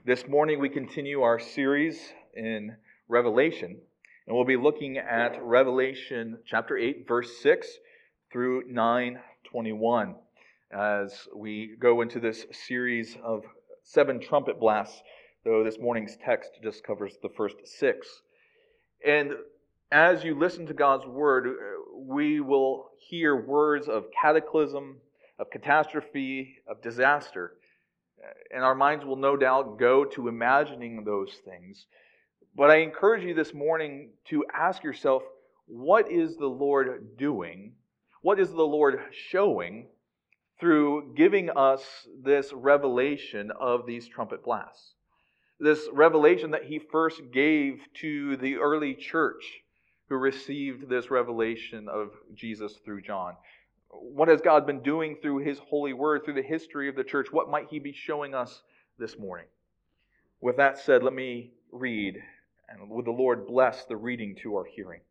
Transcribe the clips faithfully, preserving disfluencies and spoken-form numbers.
This morning we continue our series in Revelation, and we'll be looking at Revelation chapter eight, verse six through nine twenty-one as we go into this series of seven trumpet blasts, though this morning's text just covers the first six. And as you listen to God's word, we will hear words of cataclysm, of catastrophe, of disaster. And our minds will no doubt go to imagining those things. But I encourage you this morning to ask yourself, what is the Lord doing? What is the Lord showing through giving us this revelation of these trumpet blasts? This revelation that He first gave to the early church who received this revelation of Jesus through John. What has God been doing through His holy word, through the history of the church? What might He be showing us this morning? With that said, let me read, and would the Lord bless the reading to our hearing.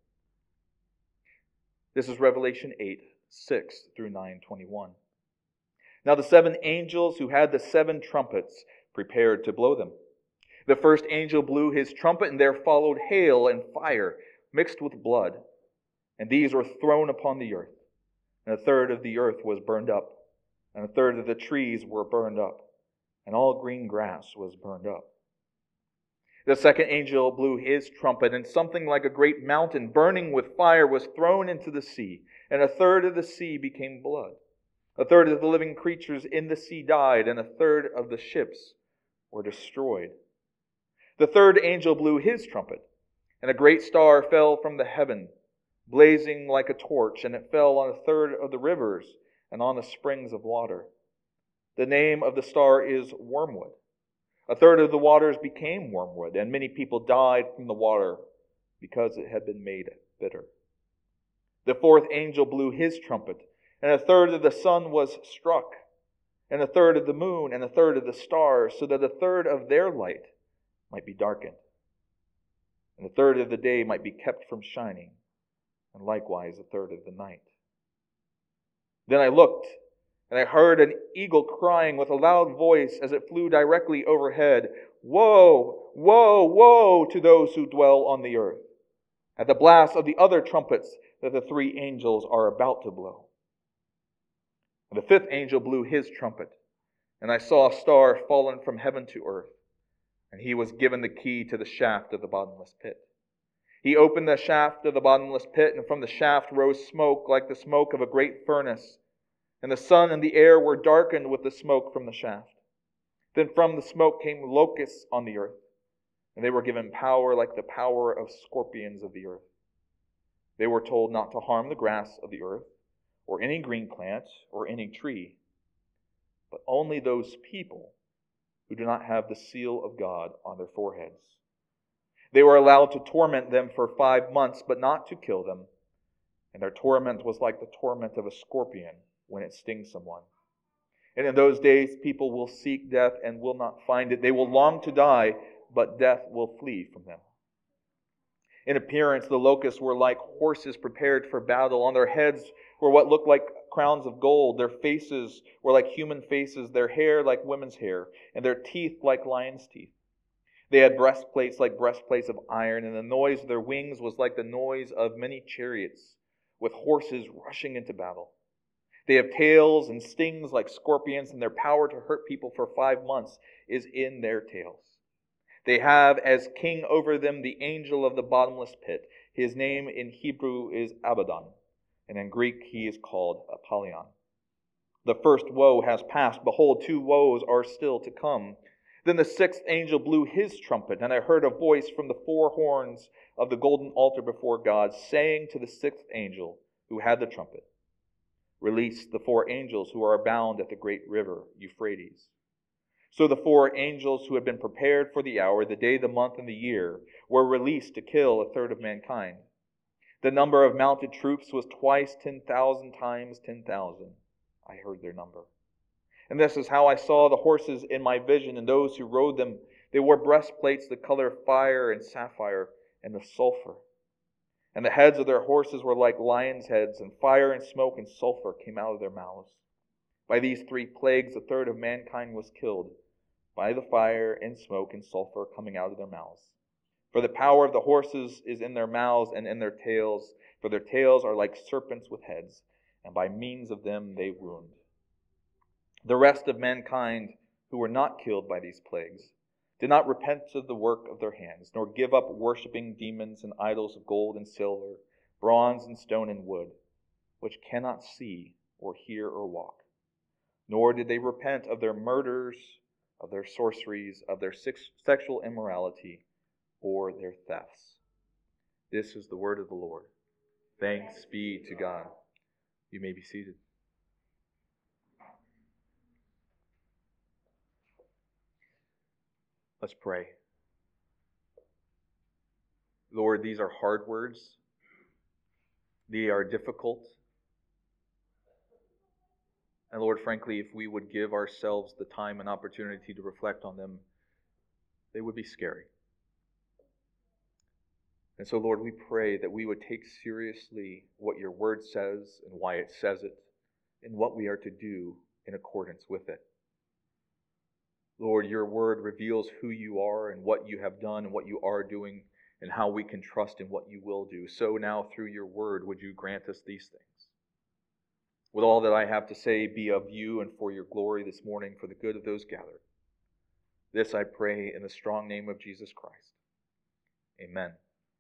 This is Revelation eight, six through nine twenty-one. Now the seven angels who had the seven trumpets prepared to blow them. The first angel blew his trumpet, and there followed hail and fire mixed with blood, and these were thrown upon the earth. And a third of the earth was burned up, and a third of the trees were burned up, and all green grass was burned up. The second angel blew his trumpet, and something like a great mountain burning with fire was thrown into the sea, and a third of the sea became blood. A third of the living creatures in the sea died, and a third of the ships were destroyed. The third angel blew his trumpet, and a great star fell from the heaven, blazing like a torch, and it fell on a third of the rivers and on the springs of water. The name of the star is Wormwood. A third of the waters became wormwood, and many people died from the water because it had been made bitter. The fourth angel blew his trumpet, and a third of the sun was struck, and a third of the moon, and a third of the stars, so that a third of their light might be darkened, and a third of the day might be kept from shining, and likewise a third of the night. Then I looked, and I heard an eagle crying with a loud voice as it flew directly overhead, "Woe, woe, woe to those who dwell on the earth, at the blast of the other trumpets that the three angels are about to blow." And the fifth angel blew his trumpet, and I saw a star fallen from heaven to earth, and he was given the key to the shaft of the bottomless pit. He opened the shaft of the bottomless pit, and from the shaft rose smoke like the smoke of a great furnace, and the sun and the air were darkened with the smoke from the shaft. Then from the smoke came locusts on the earth, and they were given power like the power of scorpions of the earth. They were told not to harm the grass of the earth, or any green plant, or any tree, but only those people who do not have the seal of God on their foreheads. They were allowed to torment them for five months, but not to kill them. And their torment was like the torment of a scorpion when it stings someone. And in those days, people will seek death and will not find it. They will long to die, but death will flee from them. In appearance, the locusts were like horses prepared for battle. On their heads were what looked like crowns of gold. Their faces were like human faces, their hair like women's hair, and their teeth like lions' teeth. They had breastplates like breastplates of iron, and the noise of their wings was like the noise of many chariots, with horses rushing into battle. They have tails and stings like scorpions, and their power to hurt people for five months is in their tails. They have as king over them the angel of the bottomless pit. His name in Hebrew is Abaddon, and in Greek he is called Apollyon. The first woe has passed. Behold, two woes are still to come. Then the sixth angel blew his trumpet, and I heard a voice from the four horns of the golden altar before God, saying to the sixth angel who had the trumpet, "Release the four angels who are bound at the great river Euphrates." So the four angels who had been prepared for the hour, the day, the month, and the year, were released to kill a third of mankind. The number of mounted troops was twice ten thousand times ten thousand. I heard their number. And this is how I saw the horses in my vision, and those who rode them. They wore breastplates the color of fire and sapphire and of sulfur. And the heads of their horses were like lions' heads, and fire and smoke and sulfur came out of their mouths. By these three plagues, a third of mankind was killed, by the fire and smoke and sulfur coming out of their mouths. For the power of the horses is in their mouths and in their tails, for their tails are like serpents with heads, and by means of them they wound. The rest of mankind who were not killed by these plagues did not repent of the work of their hands, nor give up worshipping demons and idols of gold and silver, bronze and stone and wood, which cannot see or hear or walk. Nor did they repent of their murders, of their sorceries, of their sexual immorality, or their thefts. This is the word of the Lord. Thanks be to God. You may be seated. Let's pray. Lord, these are hard words. They are difficult. And Lord, frankly, if we would give ourselves the time and opportunity to reflect on them, they would be scary. And so, Lord, we pray that we would take seriously what your word says and why it says it, and what we are to do in accordance with it. Lord, your word reveals who you are and what you have done and what you are doing and how we can trust in what you will do. So now, through your word, would you grant us these things? Would all that I have to say be of you and for your glory this morning, for the good of those gathered. This I pray in the strong name of Jesus Christ. Amen.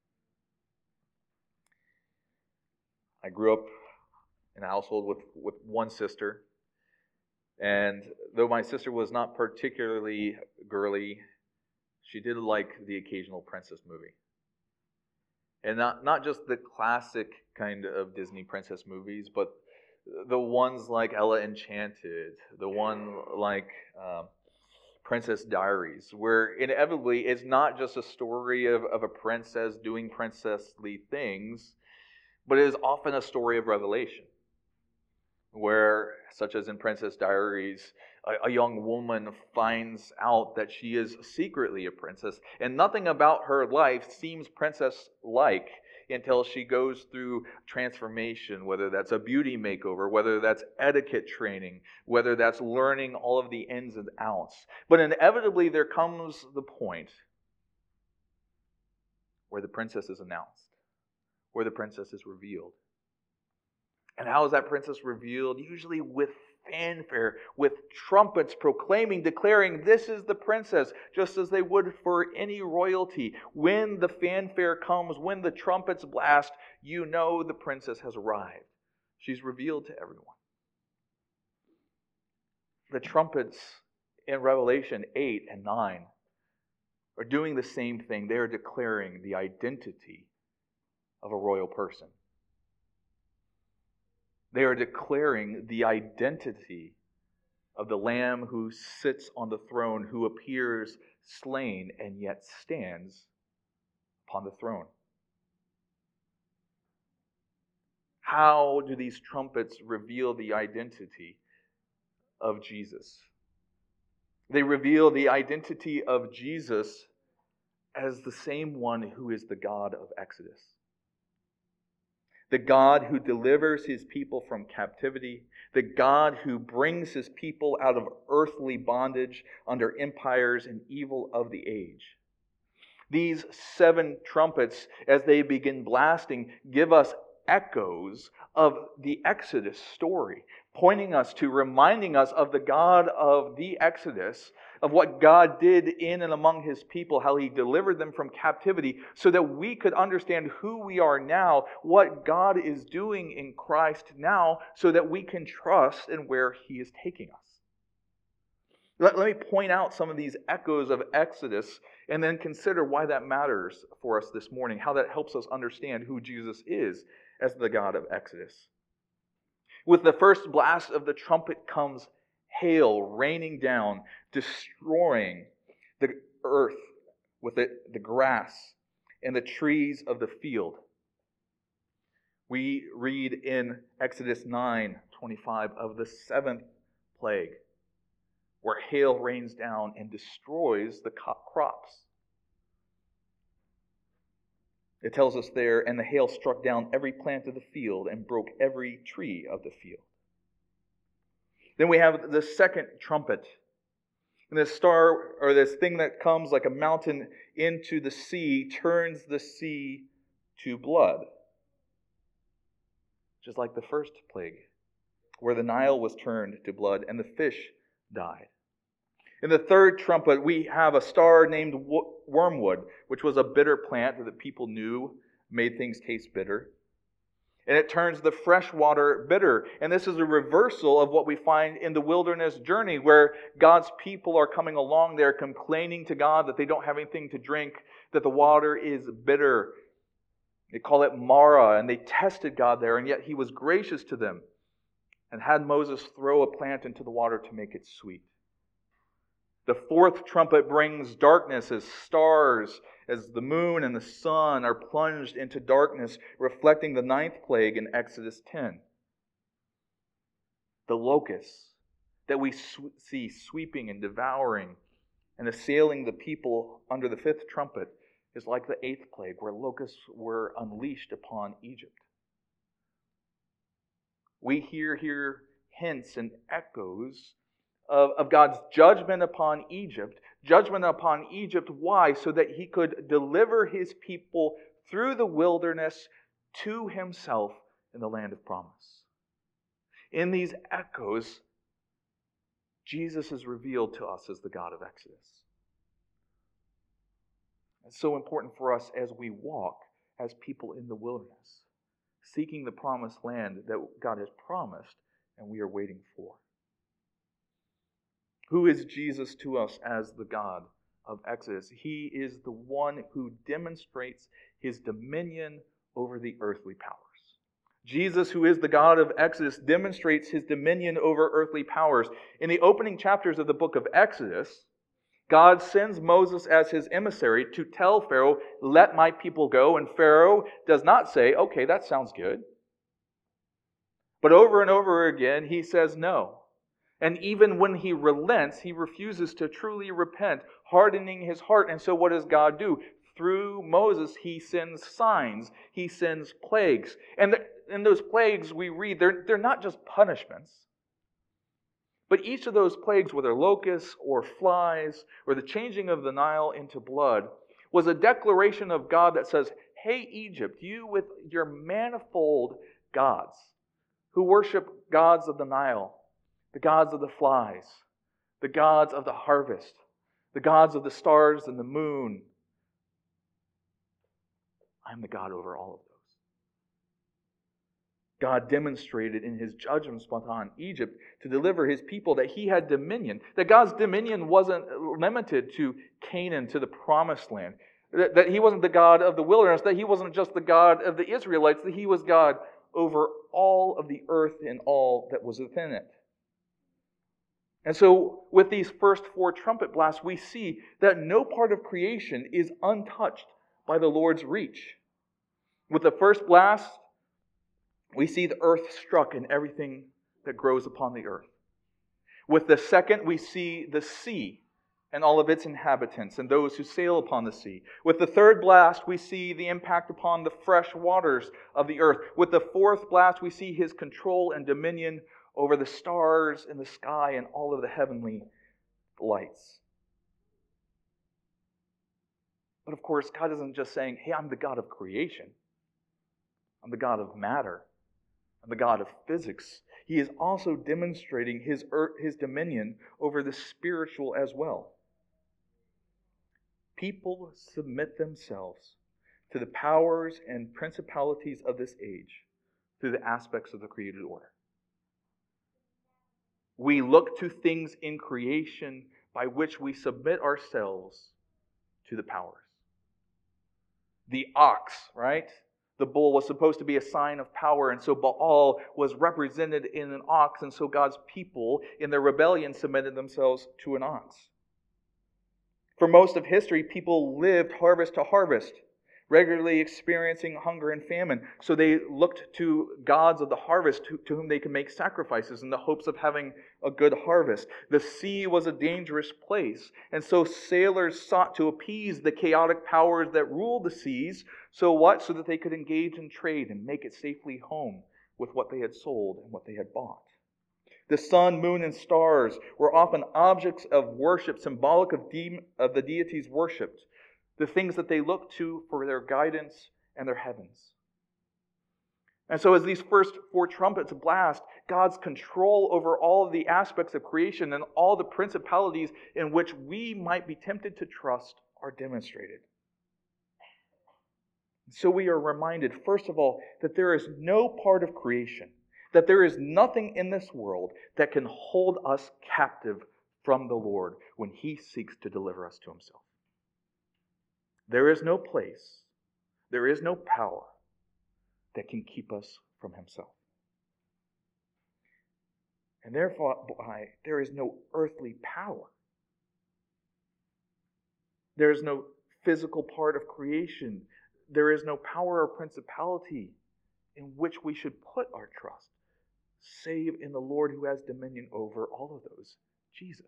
I grew up in a household with, with one sister. And though my sister was not particularly girly, she did like the occasional princess movie. And not, not just the classic kind of Disney princess movies, but the ones like Ella Enchanted, the one like um, Princess Diaries, where inevitably it's not just a story of, of a princess doing princessly things, but it is often a story of revelation. Where, such as in Princess Diaries, a, a young woman finds out that she is secretly a princess, and nothing about her life seems princess-like until she goes through transformation, whether that's a beauty makeover, whether that's etiquette training, whether that's learning all of the ins and outs. But inevitably there comes the point where the princess is announced, where the princess is revealed. And how is that princess revealed? Usually with fanfare, with trumpets proclaiming, declaring, this is the princess, just as they would for any royalty. When the fanfare comes, when the trumpets blast, you know the princess has arrived. She's revealed to everyone. The trumpets in Revelation eight and nine are doing the same thing. They are declaring the identity of a royal person. They are declaring the identity of the Lamb who sits on the throne, who appears slain and yet stands upon the throne. How do these trumpets reveal the identity of Jesus? They reveal the identity of Jesus as the same one who is the God of Exodus. The God who delivers his people from captivity. The God who brings his people out of earthly bondage under empires and evil of the age. These seven trumpets, as they begin blasting, give us echoes of the Exodus story, pointing us to, reminding us of the God of the Exodus, of what God did in and among his people, how he delivered them from captivity, so that we could understand who we are now, what God is doing in Christ now, so that we can trust in where he is taking us. Let, let me point out some of these echoes of Exodus, and then consider why that matters for us this morning, how that helps us understand who Jesus is as the God of Exodus. With the first blast of the trumpet comes hail raining down, destroying the earth with it, the grass and the trees of the field. We read in Exodus nine twenty-five of the seventh plague, where hail rains down and destroys the crops. It tells us there, and the hail struck down every plant of the field and broke every tree of the field. Then we have the second trumpet. And this star, or this thing that comes like a mountain into the sea, turns the sea to blood. Just like the first plague, where the Nile was turned to blood and the fish died. In the third trumpet, we have a star named wormwood, which was a bitter plant that people knew made things taste bitter. And it turns the fresh water bitter. And this is a reversal of what we find in the wilderness journey, where God's people are coming along there complaining to God that they don't have anything to drink, that the water is bitter. They call it Mara, and they tested God there, and yet He was gracious to them and had Moses throw a plant into the water to make it sweet. The fourth trumpet brings darkness as stars, as the moon and the sun are plunged into darkness, reflecting the ninth plague in Exodus ten. The locusts that we sw- see sweeping and devouring and assailing the people under the fifth trumpet is like the eighth plague, where locusts were unleashed upon Egypt. We hear here hints and echoes of, of God's judgment upon Egypt. Judgment upon Egypt, why? So that He could deliver His people through the wilderness to Himself in the land of promise. In these echoes, Jesus is revealed to us as the God of Exodus. It's so important for us as we walk as people in the wilderness, seeking the promised land that God has promised and we are waiting for. Who is Jesus to us as the God of Exodus? He is the one who demonstrates His dominion over the earthly powers. Jesus, who is the God of Exodus, demonstrates His dominion over earthly powers. In the opening chapters of the book of Exodus, God sends Moses as His emissary to tell Pharaoh, "Let my people go." And Pharaoh does not say, "Okay, that sounds good." But over and over again, he says no. And even when he relents, he refuses to truly repent, hardening his heart. And so what does God do? Through Moses, He sends signs. He sends plagues. And in those plagues we read, they're, they're not just punishments. But each of those plagues, whether locusts or flies or the changing of the Nile into blood, was a declaration of God that says, "Hey, Egypt, you with your manifold gods who worship gods of the Nile, the gods of the flies, the gods of the harvest, the gods of the stars and the moon, I'm the God over all of those." God demonstrated in His judgments upon Egypt to deliver His people that He had dominion. That God's dominion wasn't limited to Canaan, to the promised land. That, that He wasn't the God of the wilderness. That He wasn't just the God of the Israelites. That He was God over all of the earth and all that was within it. And so with these first four trumpet blasts, we see that no part of creation is untouched by the Lord's reach. With the first blast, we see the earth struck and everything that grows upon the earth. With the second, we see the sea and all of its inhabitants and those who sail upon the sea. With the third blast, we see the impact upon the fresh waters of the earth. With the fourth blast, we see His control and dominion over the stars in the sky and all of the heavenly lights. But of course, God isn't just saying, "Hey, I'm the God of creation. I'm the God of matter. I'm the God of physics." He is also demonstrating his, earth, his dominion over the spiritual as well. People submit themselves to the powers and principalities of this age through the aspects of the created order. We look to things in creation by which we submit ourselves to the powers. The ox, right? The bull was supposed to be a sign of power, and so Baal was represented in an ox, and so God's people in their rebellion submitted themselves to an ox. For most of history, people lived harvest to harvest, regularly experiencing hunger and famine. So they looked to gods of the harvest to, to whom they could make sacrifices in the hopes of having a good harvest. The sea was a dangerous place, and so sailors sought to appease the chaotic powers that ruled the seas. So what? So that they could engage in trade and make it safely home with what they had sold and what they had bought. The sun, moon, and stars were often objects of worship, symbolic of, de- of the deities worshipped, the things that they looked to for their guidance and their heavens. And so as these first four trumpets blast, God's control over all of the aspects of creation and all the principalities in which we might be tempted to trust are demonstrated. So we are reminded, first of all, that there is no part of creation, that there is nothing in this world that can hold us captive from the Lord when He seeks to deliver us to Himself. There is no place, there is no power that can keep us from Himself. And therefore, there is no earthly power. There is no physical part of creation. There is no power or principality in which we should put our trust, save in the Lord who has dominion over all of those, Jesus.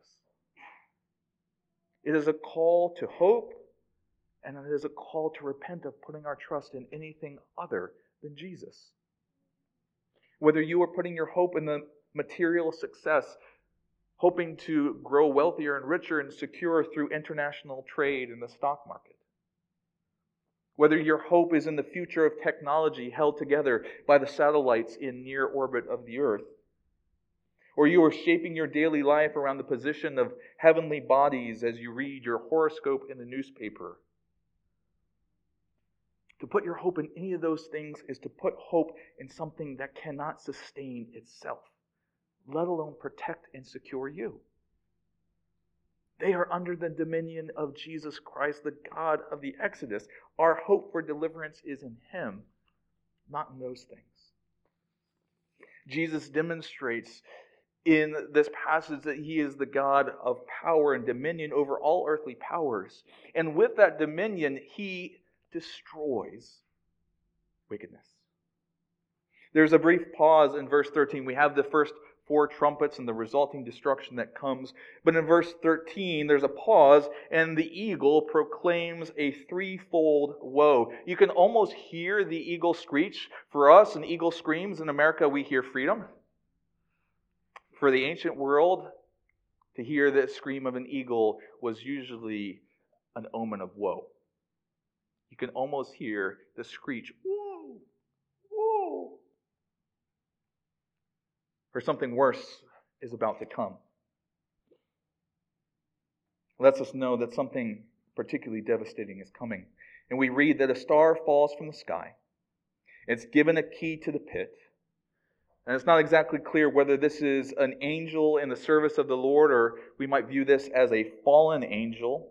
It is a call to hope, and it is a call to repent of putting our trust in anything other than Jesus. Whether you are putting your hope in the material success, hoping to grow wealthier and richer and secure through international trade in the stock market. Whether your hope is in the future of technology held together by the satellites in near orbit of the earth. Or you are shaping your daily life around the position of heavenly bodies as you read your horoscope in the newspaper. To put your hope in any of those things is to put hope in something that cannot sustain itself, let alone protect and secure you. They are under the dominion of Jesus Christ, the God of the Exodus. Our hope for deliverance is in Him, not in those things. Jesus demonstrates in this passage that He is the God of power and dominion over all earthly powers. And with that dominion, He destroys wickedness. There's a brief pause in verse thirteen. We have the first four trumpets and the resulting destruction that comes. But in verse thirteen, there's a pause, and the eagle proclaims a threefold woe. You can almost hear the eagle screech. For us, an eagle screams. In America, we hear freedom. For the ancient world, to hear the scream of an eagle was usually an omen of woe. You can almost hear the screech, whoa, whoa. For something worse is about to come. It lets us know that something particularly devastating is coming. And we read that a star falls from the sky. It's given a key to the pit. And it's not exactly clear whether this is an angel in the service of the Lord, or we might view this as a fallen angel.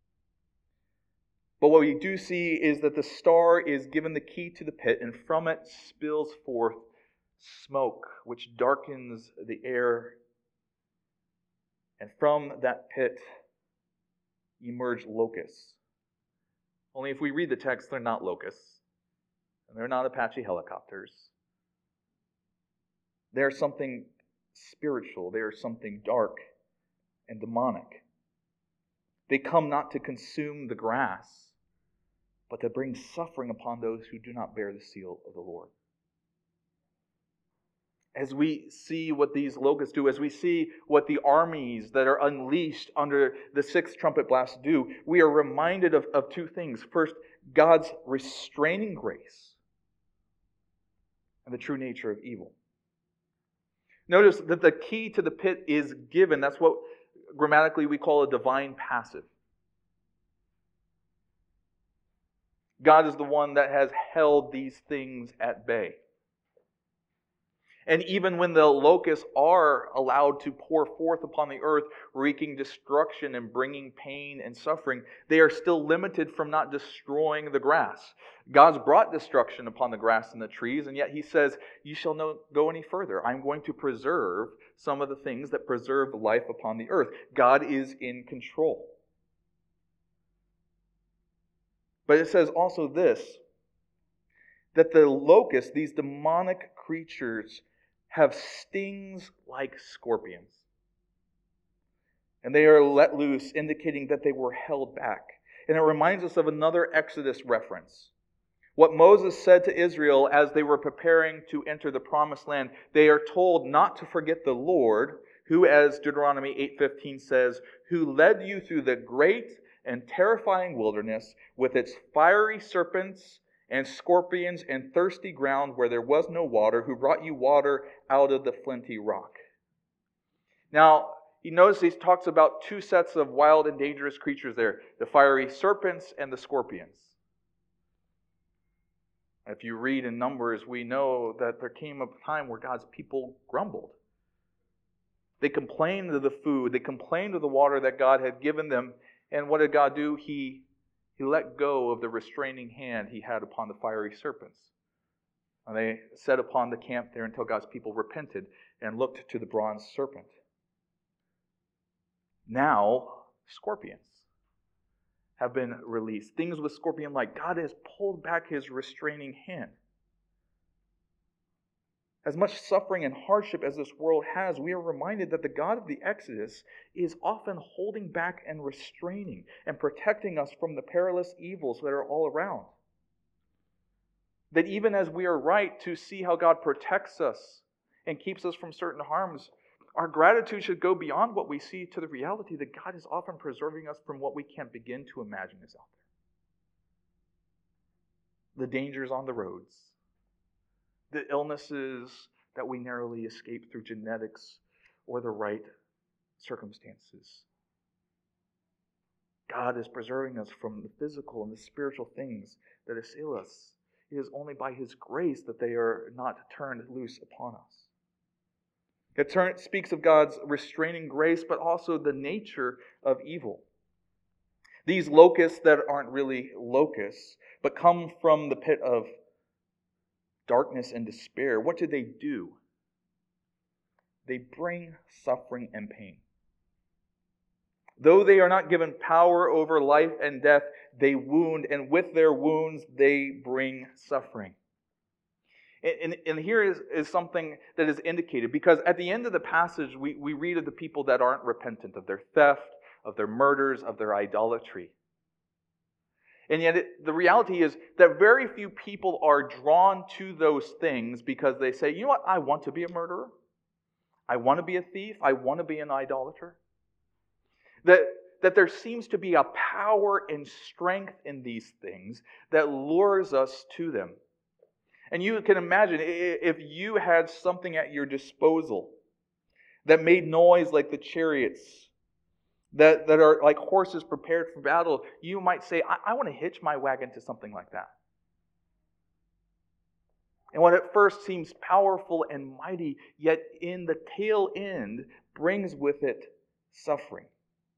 But what we do see is that the star is given the key to the pit, and from it spills forth smoke, which darkens the air. And from that pit emerge locusts. Only if we read the text, they're not locusts. And they're not Apache helicopters. They're something spiritual. They are something dark and demonic. They come not to consume the grass, but to bring suffering upon those who do not bear the seal of the Lord. As we see what these locusts do, as we see what the armies that are unleashed under the sixth trumpet blast do, we are reminded of, of two things. First, God's restraining grace and the true nature of evil. Notice that the key to the pit is given. That's what grammatically we call a divine passive. God is the one that has held these things at bay. And even when the locusts are allowed to pour forth upon the earth, wreaking destruction and bringing pain and suffering, they are still limited from not destroying the grass. God's brought destruction upon the grass and the trees, and yet He says, you shall not go any further. I'm going to preserve some of the things that preserve life upon the earth. God is in control. But it says also this, that the locusts, these demonic creatures, have stings like scorpions. And they are let loose, indicating that they were held back. And it reminds us of another Exodus reference, What Moses said to Israel as they were preparing to enter the promised land, they are told not to forget the Lord, who, as Deuteronomy eight fifteen says, who led you through the great and terrifying wilderness with its fiery serpents and scorpions and thirsty ground where there was no water, who brought you water out of the flinty rock. Now, you notice he talks about two sets of wild and dangerous creatures there, the fiery serpents and the scorpions. If you read in Numbers, we know that there came a time where God's people grumbled. They complained of the food. They complained of the water that God had given them. And what did God do? He, he let go of the restraining hand He had upon the fiery serpents. And they set upon the camp there until God's people repented and looked to the bronze serpent. Now, scorpions have been released. Things with scorpion-like. God has pulled back His restraining hand. As much suffering and hardship as this world has, we are reminded that the God of the Exodus is often holding back and restraining and protecting us from the perilous evils that are all around. That even as we are right to see how God protects us and keeps us from certain harms, our gratitude should go beyond what we see to the reality that God is often preserving us from what we can't begin to imagine is out there. The dangers on the roads, the illnesses that we narrowly escape through genetics or the right circumstances. God is preserving us from the physical and the spiritual things that assail us. It is only by His grace that they are not turned loose upon us. It turn, speaks of God's restraining grace, but also the nature of evil. These locusts that aren't really locusts, but come from the pit of darkness and despair, what do they do? They bring suffering and pain. Though they are not given power over life and death, they wound, and with their wounds they bring suffering. And, and here is, is something that is indicated, because at the end of the passage, we, we read of the people that aren't repentant of their theft, of their murders, of their idolatry. And yet it, the reality is that very few people are drawn to those things because they say, you know what, I want to be a murderer. I want to be a thief. I want to be an idolater. That, that there seems to be a power and strength in these things that lures us to them. And you can imagine if you had something at your disposal that made noise like the chariots, that, that are like horses prepared for battle, you might say, I, I want to hitch my wagon to something like that. And what at first seems powerful and mighty, yet in the tail end brings with it suffering.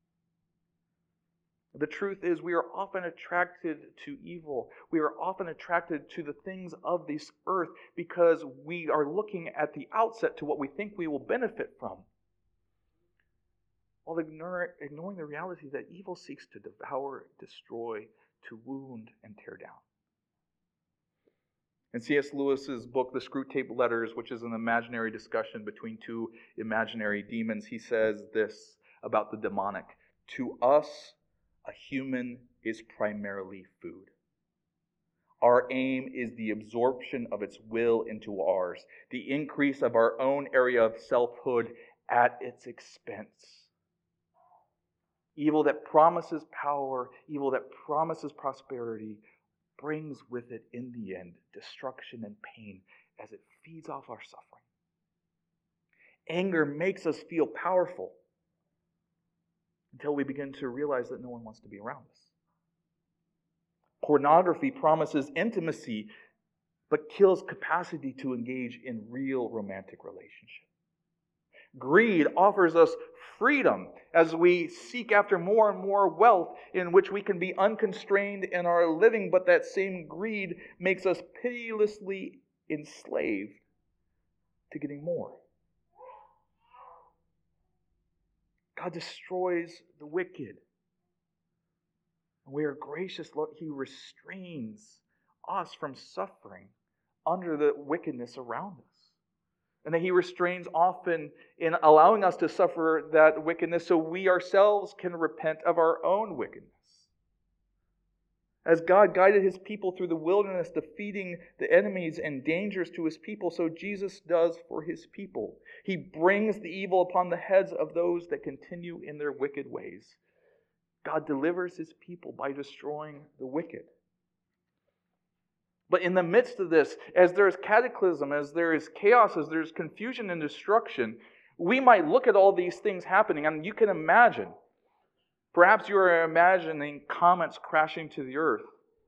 The truth is, we are often attracted to evil. We are often attracted to the things of this earth because we are looking at the outset to what we think we will benefit from, while ignore, ignoring the reality that evil seeks to devour, destroy, to wound, and tear down. In C S Lewis's book, The Screwtape Letters, which is an imaginary discussion between two imaginary demons, he says this about the demonic. To us, a human is primarily food. Our aim is the absorption of its will into ours, the increase of our own area of selfhood at its expense. Evil that promises power, evil that promises prosperity, brings with it in the end destruction and pain as it feeds off our suffering. Anger makes us feel powerful, until we begin to realize that no one wants to be around us. Pornography promises intimacy, but kills capacity to engage in real romantic relationship. Greed offers us freedom as we seek after more and more wealth in which we can be unconstrained in our living, but that same greed makes us pitilessly enslaved to getting more. God destroys the wicked. We are gracious, Lord. He restrains us from suffering under the wickedness around us. And that He restrains often in allowing us to suffer that wickedness so we ourselves can repent of our own wickedness. As God guided his people through the wilderness, defeating the enemies and dangers to his people, so Jesus does for his people. He brings the evil upon the heads of those that continue in their wicked ways. God delivers his people by destroying the wicked. But in the midst of this, as there is cataclysm, as there is chaos, as there is confusion and destruction, we might look at all these things happening, and you can imagine. Perhaps you are imagining comets crashing to the earth,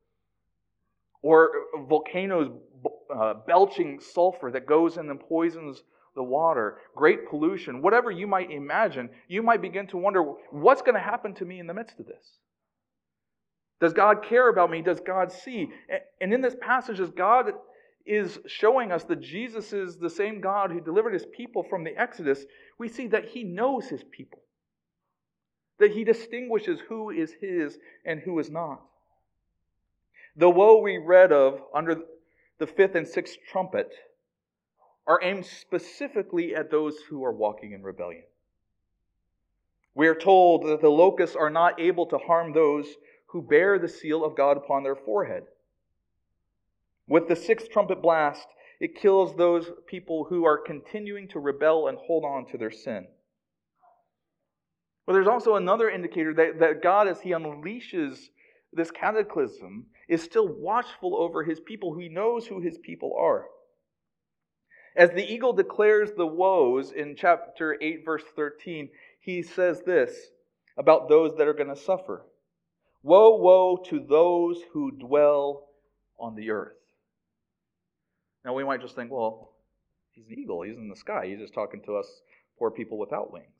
or volcanoes uh, belching sulfur that goes in and poisons the water, great pollution, whatever you might imagine. You might begin to wonder, what's going to happen to me in the midst of this? Does God care about me? Does God see? And in this passage, as God is showing us that Jesus is the same God who delivered his people from the Exodus, we see that he knows his people. That he distinguishes who is his and who is not. The woe we read of under the fifth and sixth trumpet are aimed specifically at those who are walking in rebellion. We are told that the locusts are not able to harm those who bear the seal of God upon their forehead. With the sixth trumpet blast, it kills those people who are continuing to rebel and hold on to their sin. But there's also another indicator that, that God, as he unleashes this cataclysm, is still watchful over his people. He knows who his people are. As the eagle declares the woes in chapter eight, verse thirteen, he says this about those that are going to suffer. Woe, woe to those who dwell on the earth. Now we might just think, well, he's an eagle, he's in the sky, he's just talking to us poor people without wings.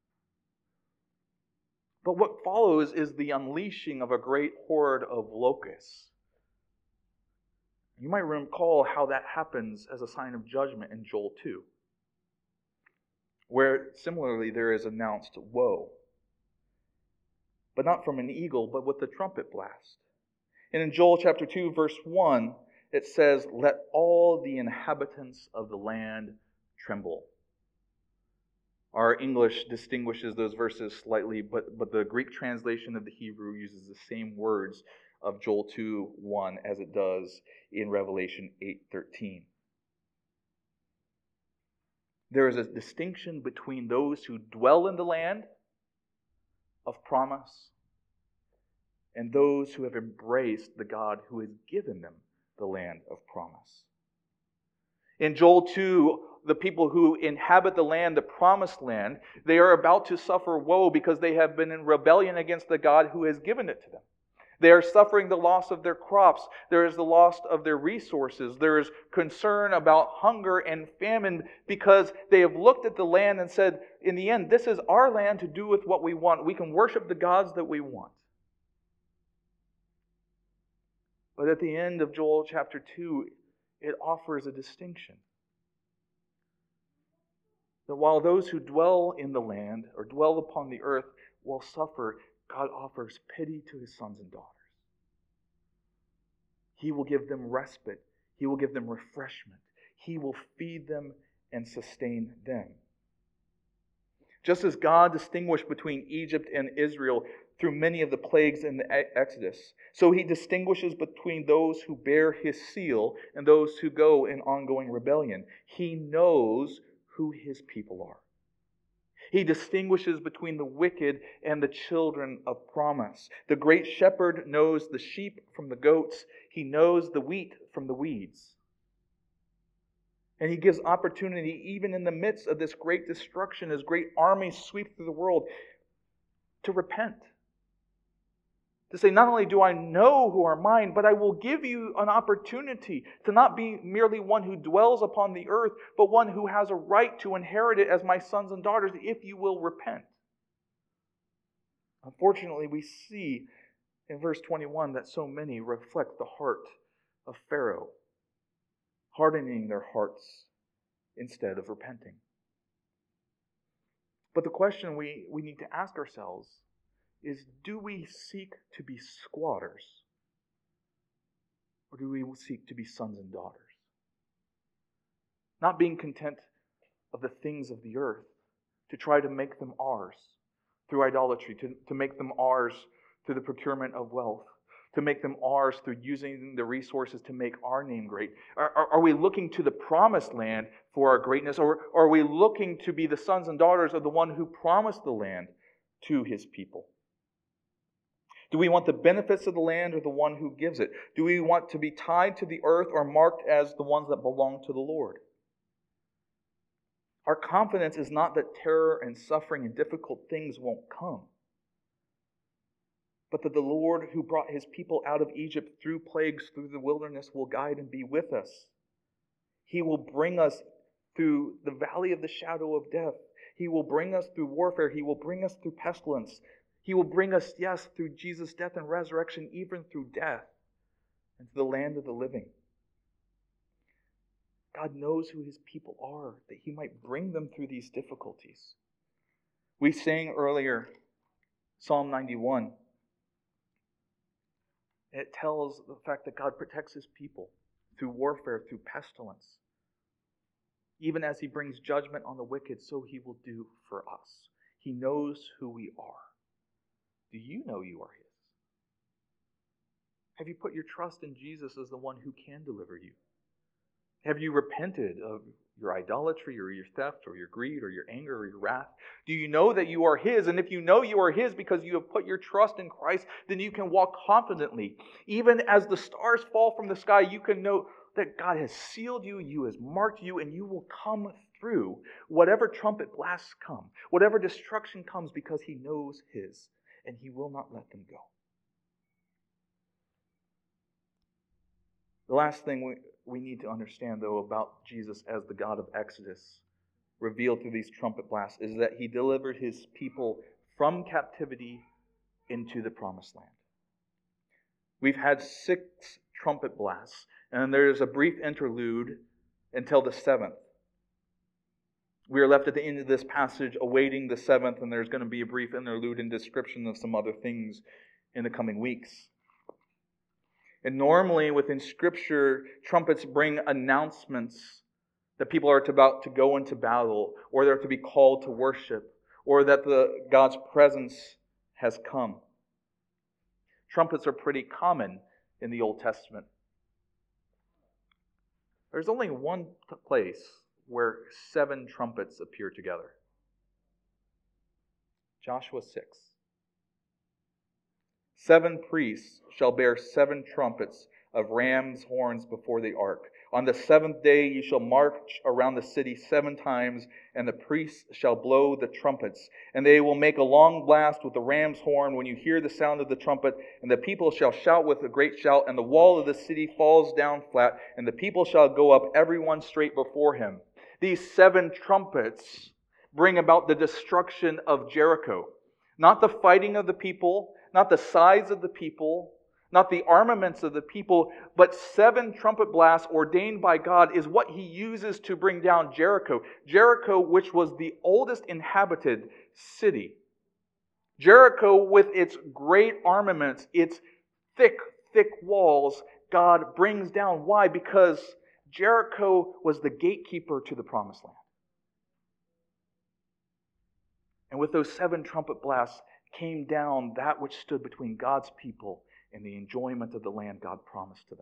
But what follows is the unleashing of a great horde of locusts. You might recall how that happens as a sign of judgment in Joel two, where similarly there is announced woe. But not from an eagle, but with the trumpet blast. And in Joel chapter two, verse one, it says, "Let all the inhabitants of the land tremble." Our English distinguishes those verses slightly, but, but the Greek translation of the Hebrew uses the same words of Joel two one as it does in Revelation eight thirteen. There is a distinction between those who dwell in the land of promise and those who have embraced the God who has given them the land of promise. In Joel two, the people who inhabit the land, the promised land, they are about to suffer woe because they have been in rebellion against the God who has given it to them. They are suffering the loss of their crops. There is the loss of their resources. There is concern about hunger and famine because they have looked at the land and said, in the end, this is our land to do with what we want. We can worship the gods that we want. But at the end of Joel chapter two, it offers a distinction. That while those who dwell in the land or dwell upon the earth will suffer, God offers pity to his sons and daughters. He will give them respite. He will give them refreshment. He will feed them and sustain them. Just as God distinguished between Egypt and Israel through many of the plagues in the Exodus, so he distinguishes between those who bear his seal and those who go in ongoing rebellion. He knows who his people are. He distinguishes between the wicked and the children of promise. The great shepherd knows the sheep from the goats. He knows the wheat from the weeds. And he gives opportunity even in the midst of this great destruction as great armies sweep through the world to repent. To say, not only do I know who are mine, but I will give you an opportunity to not be merely one who dwells upon the earth, but one who has a right to inherit it as my sons and daughters if you will repent. Unfortunately, we see in verse twenty-one that so many reflect the heart of Pharaoh, hardening their hearts instead of repenting. But the question we, we need to ask ourselves is, do we seek to be squatters? Or do we seek to be sons and daughters? Not being content of the things of the earth, to try to make them ours through idolatry, to, to make them ours through the procurement of wealth, to make them ours through using the resources to make our name great? Are, are, are we looking to the promised land for our greatness, or, or are we looking to be the sons and daughters of the one who promised the land to his people? Do we want the benefits of the land or the one who gives it? Do we want to be tied to the earth or marked as the ones that belong to the Lord? Our confidence is not that terror and suffering and difficult things won't come, but that the Lord who brought his people out of Egypt through plagues, through the wilderness, will guide and be with us. He will bring us through the valley of the shadow of death. He will bring us through warfare. He will bring us through pestilence. He will bring us, yes, through Jesus' death and resurrection, even through death, into the land of the living. God knows who his people are, that he might bring them through these difficulties. We sang earlier Psalm ninety-one. It tells the fact that God protects his people through warfare, through pestilence. Even as he brings judgment on the wicked, so he will do for us. He knows who we are. Do you know you are his? Have you put your trust in Jesus as the one who can deliver you? Have you repented of your idolatry or your theft or your greed or your anger or your wrath? Do you know that you are his? And if you know you are his because you have put your trust in Christ, then you can walk confidently. Even as the stars fall from the sky, you can know that God has sealed you, He has marked you, and you will come through whatever trumpet blasts come, whatever destruction comes, because he knows his, and he will not let them go. The last thing we, we need to understand, though, about Jesus as the God of Exodus, revealed through these trumpet blasts, is that he delivered his people from captivity into the promised land. We've had six trumpet blasts, and there's a brief interlude until the seventh. We are left at the end of this passage awaiting the seventh, and there's going to be a brief interlude and description of some other things in the coming weeks. And normally within Scripture, trumpets bring announcements that people are about to go into battle, or they're to be called to worship, or that the God's presence has come. Trumpets are pretty common in the Old Testament. There's only one place where seven trumpets appear together. Joshua six. Seven priests shall bear seven trumpets of ram's horns before the ark. On the seventh day you shall march around the city seven times, and the priests shall blow the trumpets. And they will make a long blast with the ram's horn when you hear the sound of the trumpet. And the people shall shout with a great shout, and the wall of the city falls down flat, and the people shall go up every one straight before him. These seven trumpets bring about the destruction of Jericho. Not the fighting of the people, not the size of the people, not the armaments of the people, but seven trumpet blasts ordained by God is what he uses to bring down Jericho. Jericho, which was the oldest inhabited city. Jericho, with its great armaments, its thick, thick walls, God brings down. Why? Because Jericho was the gatekeeper to the promised land. And with those seven trumpet blasts came down that which stood between God's people and the enjoyment of the land God promised to them.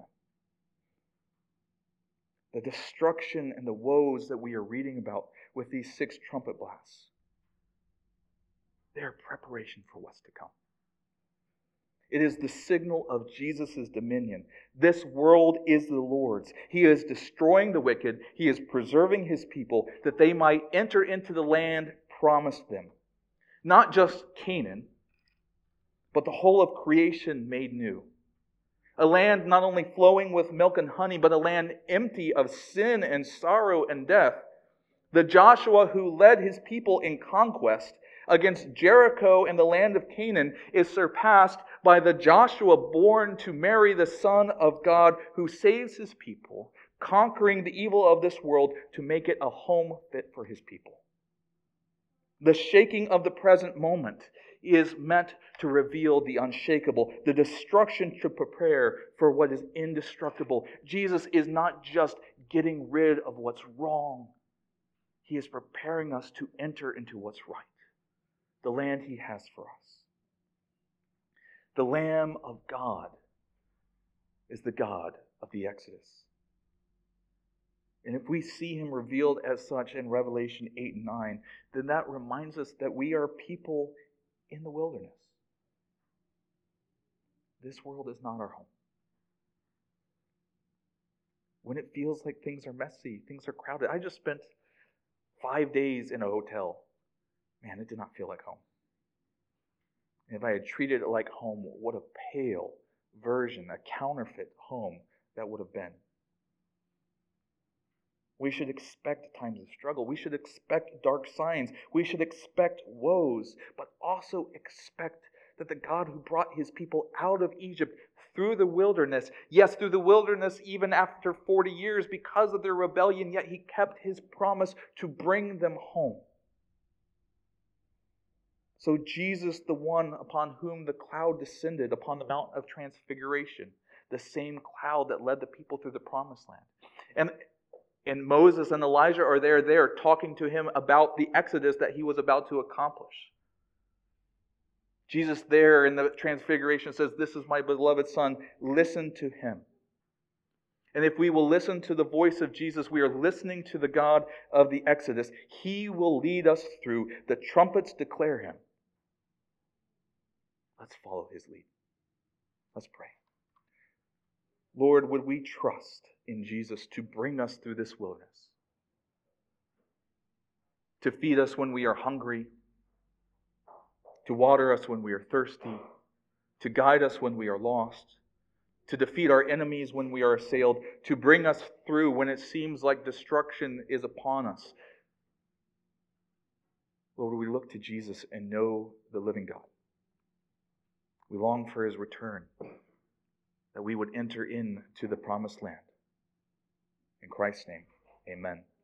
The destruction and the woes that we are reading about with these six trumpet blasts, they are preparation for what's to come. It is the signal of Jesus' dominion. This world is the Lord's. He is destroying the wicked. He is preserving his people that they might enter into the land promised them. Not just Canaan, but the whole of creation made new. A land not only flowing with milk and honey, but a land empty of sin and sorrow and death. The Joshua who led his people in conquest against Jericho and the land of Canaan is surpassed by the Joshua born to Mary, the Son of God, who saves his people, conquering the evil of this world to make it a home fit for his people. The shaking of the present moment is meant to reveal the unshakable, the destruction to prepare for what is indestructible. Jesus is not just getting rid of what's wrong. He is preparing us to enter into what's right, the land he has for us. The Lamb of God is the God of the Exodus. And if we see him revealed as such in Revelation eight and nine, then that reminds us that we are people in the wilderness. This world is not our home. When it feels like things are messy, things are crowded. I just spent five days in a hotel. Man, it did not feel like home. And if I had treated it like home, what a pale version, a counterfeit home that would have been. We should expect times of struggle. We should expect dark signs. We should expect woes, but also expect that the God who brought his people out of Egypt through the wilderness, yes, through the wilderness even after forty years because of their rebellion, yet he kept his promise to bring them home. So Jesus, the one upon whom the cloud descended upon the Mount of Transfiguration, the same cloud that led the people through the promised land. And And Moses and Elijah are there, there talking to him about the Exodus that he was about to accomplish. Jesus there in the Transfiguration says, "This is my beloved Son, listen to him." And if we will listen to the voice of Jesus, we are listening to the God of the Exodus. He will lead us through. The trumpets declare him. Let's follow his lead. Let's pray. Lord, would we trust in Jesus to bring us through this wilderness, to feed us when we are hungry, to water us when we are thirsty, to guide us when we are lost, to defeat our enemies when we are assailed, to bring us through when it seems like destruction is upon us. Lord, we look to Jesus and know the living God. We long for his return, that we would enter into the promised land. In Christ's name, amen.